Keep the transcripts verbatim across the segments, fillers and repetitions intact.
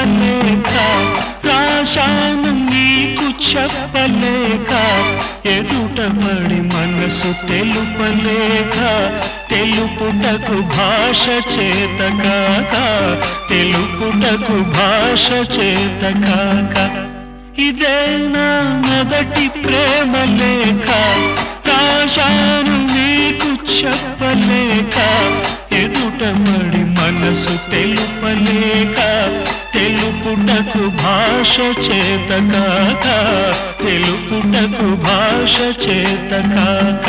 ప్రేమలేఖ రాశాను నీకు చెప్పలేక ఎదుటపడి మనసు తెలుపలేక తెలుపుటకు భాష చేతకాక తెలుపుటకు భాష చేతకాక ఇదే నా మొదటి ప్రేమలేఖ రాశాను నీకు చెప్పలేక ఎదుటపడి మనసు తెలుపలేక తెలుపుటకు భాష చేతకాక తెలుపుటకు భాష చేతకాక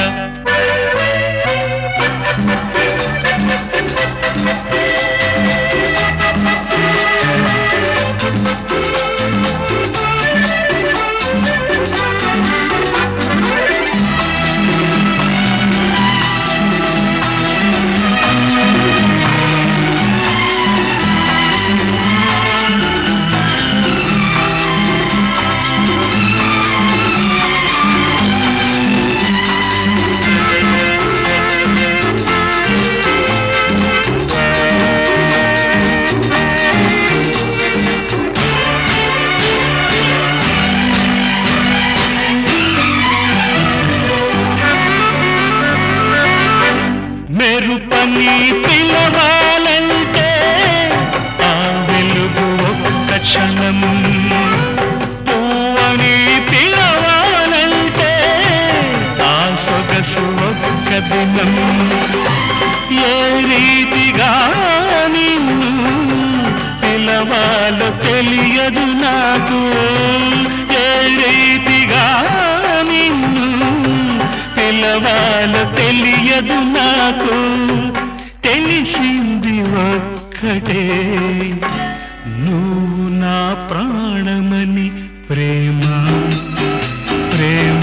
మెరుపని పిలవాలంటే ఆ వెలుగు ఒక్క క్షణం పువ్వని పిలవాలంటే ఆ సొగసు ఒక్క దినం ఏ రీతిగా నిన్ను పిలవాలో తెలియదు నాకు ఏ రీతిగా నిన్ను పిలవాలో తెలియదు నాకు తెలిసింది ఒక్కటే నువ్వు నా ప్రాణమని ప్రేమ ప్రేమ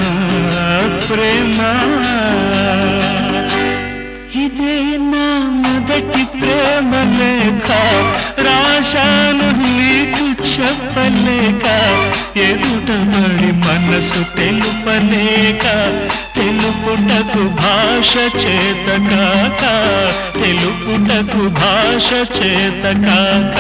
ప్రేమ ఇదే నా మొదటి ప్రేమలేఖ రాశాను నీకు చెప్పలేక ఎదుటబడి మనసు తెలుపలేక తెలుపుటకు భాష చేతకాక తెలుపుటకు భాష చేతకాక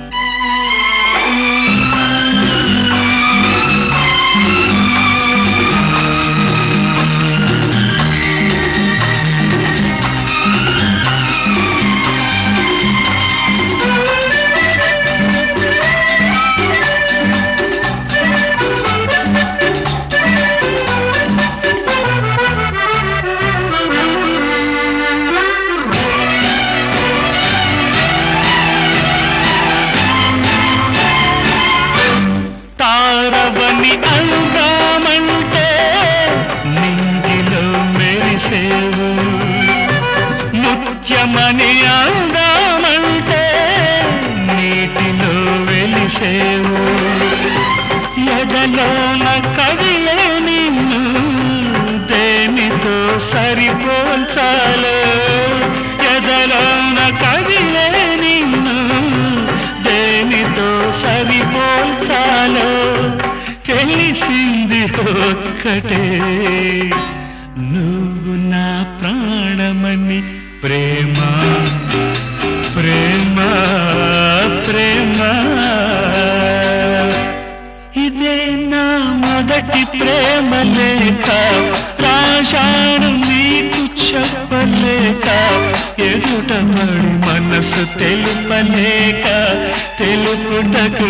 తారవని అందామంటే నింగిలో మెరిసేవు ముత్యమని అందామంటే నీటిలో వెలిసేవు ఎదలోన కదిలే నిన్ను దేనితో సరిపోల్చాలో ఎదలోన కదిలే నిన్ను దేనితో సరిపోల్చాలో తెలిసింది ఒక్కటే నువ్వు నా ప్రాణమని ప్రేమ ప్రేమ ప్రేమ ఇదే నా మొదటి ప్రేమలేఖ రాశాను నీకు చెప్పలేక ఎదుటబడి మనసు తెలుపలేక తెలుపుటకు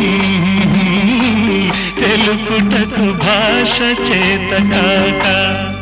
తెలుపుటకు భాష చేతకాక